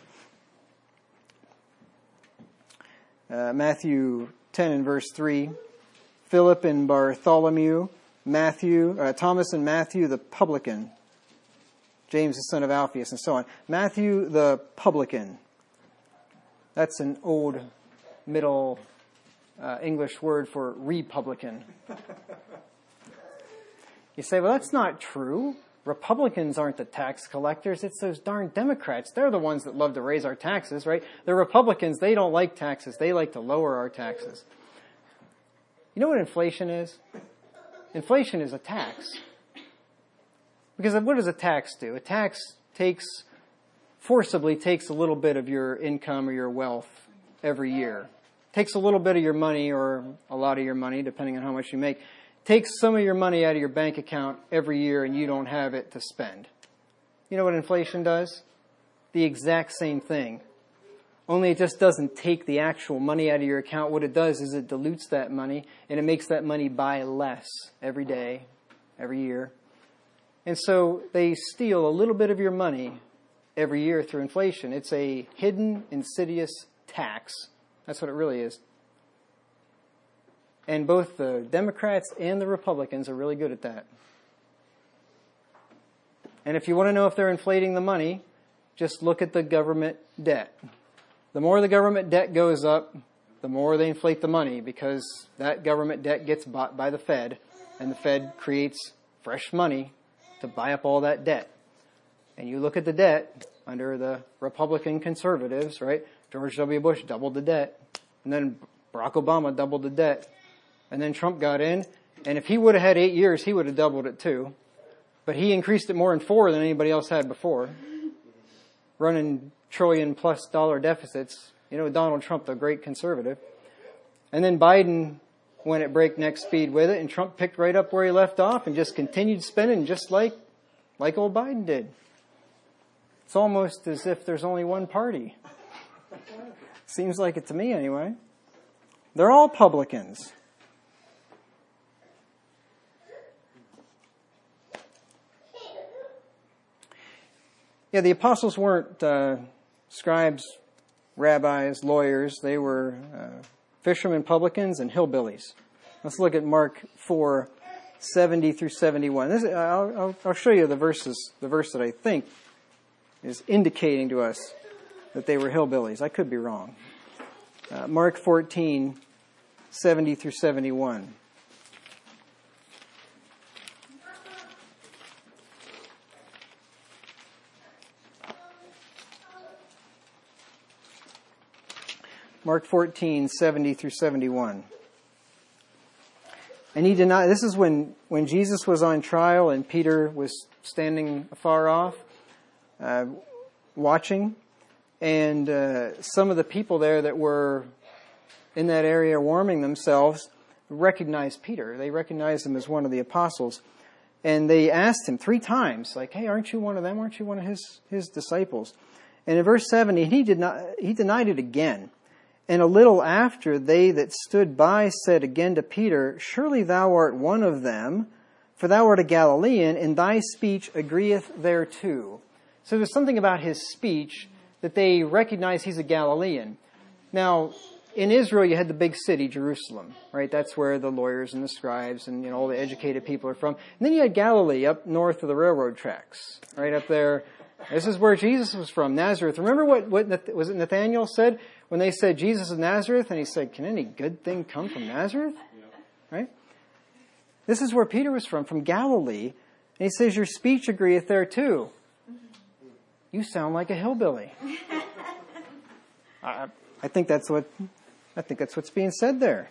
that. Matthew 10 and verse 3, Philip and Bartholomew, Thomas and Matthew the publican, James the son of Alphaeus, and so on. Matthew the publican. That's an old Middle English word for Republican. You say, well, that's not true. Republicans aren't the tax collectors. It's those darn Democrats. They're the ones that love to raise our taxes, right? The Republicans, they don't like taxes. They like to lower our taxes. You know what inflation is? Inflation is a tax. Because what does a tax do? A tax forcibly takes a little bit of your income or your wealth every year. Takes a little bit of your money or a lot of your money, depending on how much you make. Takes some of your money out of your bank account every year and you don't have it to spend. You know what inflation does? The exact same thing. Only it just doesn't take the actual money out of your account. What it does is it dilutes that money and it makes that money buy less every day, every year. And so they steal a little bit of your money every year through inflation. It's a hidden, insidious tax. That's what it really is. And both the Democrats and the Republicans are really good at that. And if you want to know if they're inflating the money, just look at the government debt. The more the government debt goes up, the more they inflate the money, because that government debt gets bought by the Fed, and the Fed creates fresh money to buy up all that debt. And you look at the debt under the Republican conservatives, right? George W. Bush doubled the debt, and then Barack Obama doubled the debt, and then Trump got in, and if he would have had 8 years, he would have doubled it too. But he increased it more in 4 than anybody else had before, running trillion-plus dollar deficits. You know, Donald Trump, the great conservative. And then Biden went at breakneck speed with it, and Trump picked right up where he left off and just continued spending just like old Biden did. It's almost as if there's only one party. Seems like it to me anyway. They're all publicans. Yeah, the apostles weren't scribes, rabbis, lawyers. They were fishermen, publicans, and hillbillies. Let's look at Mark 4, 70 through 71. I'll show you the verse that I think is indicating to us that they were hillbillies. I could be wrong. Mark 14, 70 through 71. Mark 14, 70 through 71. And he denied, this is when Jesus was on trial and Peter was standing afar off, watching. And some of the people there that were in that area warming themselves recognized Peter. They recognized him as one of the apostles. And they asked him 3 times, like, hey, aren't you one of them? Aren't you one of his disciples? And in verse 70, he denied it again. And a little after, they that stood by said again to Peter, surely thou art one of them, for thou art a Galilean, and thy speech agreeth thereto. So there's something about his speech that they recognize he's a Galilean. Now, in Israel, you had the big city, Jerusalem, right? That's where the lawyers and the scribes and all the educated people are from. And then you had Galilee up north of the railroad tracks, right up there. This is where Jesus was from, Nazareth. Remember what was it Nathanael said when they said Jesus of Nazareth? And he said, can any good thing come from Nazareth? Yeah. Right? This is where Peter was from Galilee. And he says, your speech agreeth thereto. You sound like a hillbilly. I think that's what's being said there.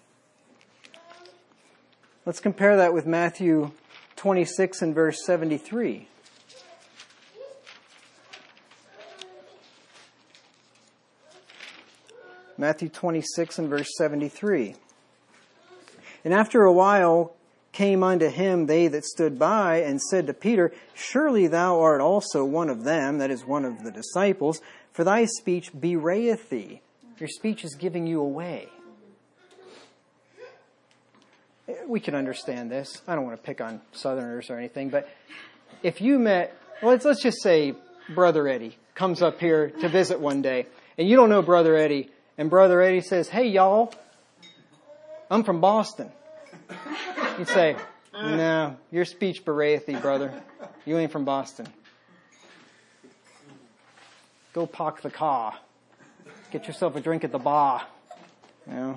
Let's compare that with Matthew 26 and verse 73. Matthew 26 and verse 73. And after a while came unto him they that stood by and said to Peter, surely thou art also one of them, that is one of the disciples, for thy speech bewrayeth thee. Your speech is giving you away. We can understand this. I don't want to pick on Southerners or anything, but if you met, let's just say Brother Eddie comes up here to visit one day, and you don't know Brother Eddie, and Brother Eddie says, hey, y'all, I'm from Boston. You'd say, no, your speech bewrayeth thee, brother. You ain't from Boston. Go park the car. Get yourself a drink at the bar. You know?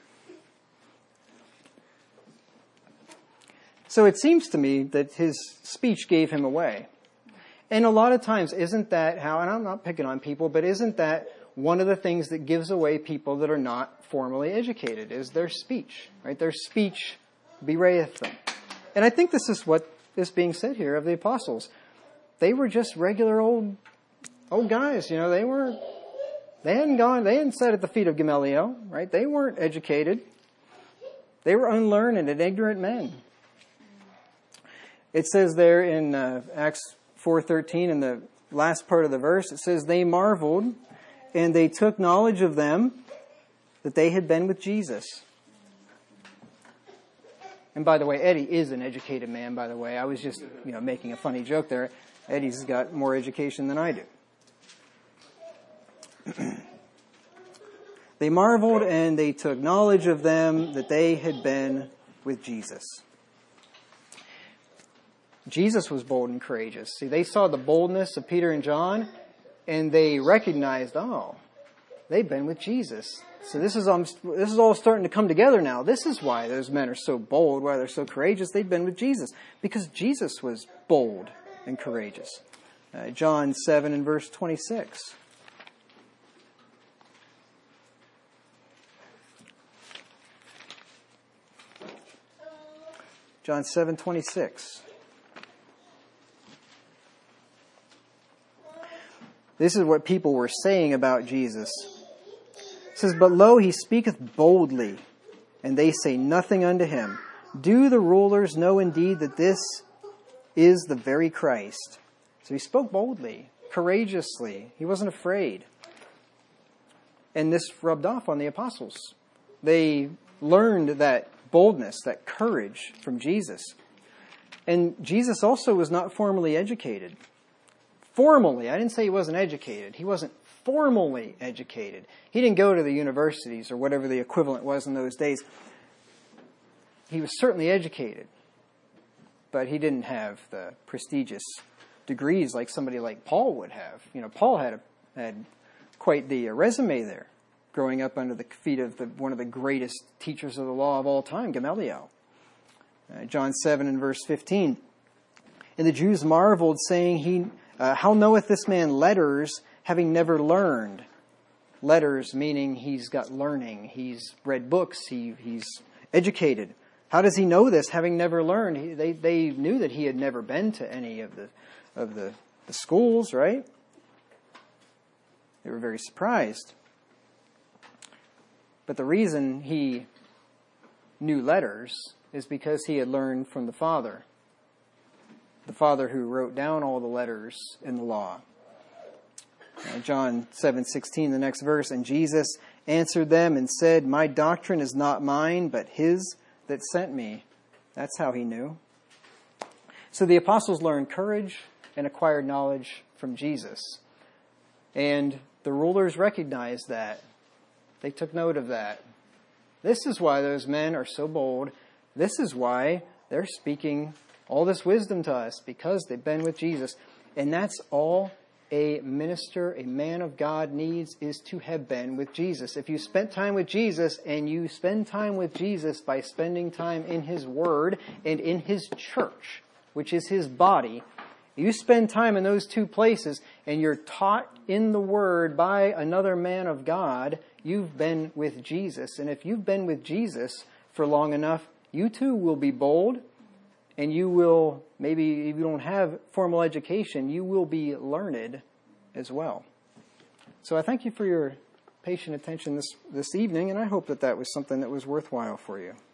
So it seems to me that his speech gave him away. And a lot of times, isn't that how, and I'm not picking on people, but isn't that one of the things that gives away people that are not formally educated is their speech, right? Their speech bewrayeth them. And I think this is what is being said here of the apostles. They were just regular old guys, they hadn't sat at the feet of Gamaliel, right? They weren't educated. They were unlearned and ignorant men. It says there in Acts 4:13 in the last part of the verse, it says, they marveled and they took knowledge of them that they had been with Jesus. And by the way, Eddie is an educated man, by the way. I was just, making a funny joke there. Eddie's got more education than I do. They marveled and they took knowledge of them that they had been with Jesus. Jesus was bold and courageous. See, they saw the boldness of Peter and John, and they recognized, oh, they've been with Jesus. So this is all starting to come together now. This is why those men are so bold, why they're so courageous. They've been with Jesus, because Jesus was bold and courageous. John 7 and verse 26. John 7:26. This is what people were saying about Jesus. It says, "But lo, he speaketh boldly, and they say nothing unto him. Do the rulers know indeed that this is the very Christ?" So he spoke boldly, courageously. He wasn't afraid. And this rubbed off on the apostles. They learned that boldness, that courage from Jesus. And Jesus also was not formally educated. Formally, I didn't say he wasn't educated. He wasn't formally educated. He didn't go to the universities or whatever the equivalent was in those days. He was certainly educated, but he didn't have the prestigious degrees like somebody like Paul would have. You know, Paul had quite the resume there, growing up under the feet of one of the greatest teachers of the law of all time, Gamaliel. John 7 and verse 15. "And the Jews marveled, saying, how knoweth this man letters, having never learned?" Letters meaning he's got learning. He's read books. He's educated. How does he know this, having never learned? They knew that he had never been to any of the schools, right? They were very surprised. But the reason he knew letters is because he had learned from the Father who wrote down all the letters in the law. John 7:16, the next verse, "And Jesus answered them and said, My doctrine is not mine, but his that sent me." That's how he knew. So the apostles learned courage and acquired knowledge from Jesus. And the rulers recognized that. They took note of that. This is why those men are so bold. This is why they're speaking all this wisdom to us, because they've been with Jesus. And that's all a minister, a man of God needs, is to have been with Jesus. If you spent time with Jesus, and you spend time with Jesus by spending time in his word and in his church, which is his body, you spend time in those two places and you're taught in the word by another man of God, you've been with Jesus. And if you've been with Jesus for long enough, you too will be bold. And you will, maybe if you don't have formal education, you will be learned as well. So I thank you for your patient attention this evening, and I hope that was something that was worthwhile for you.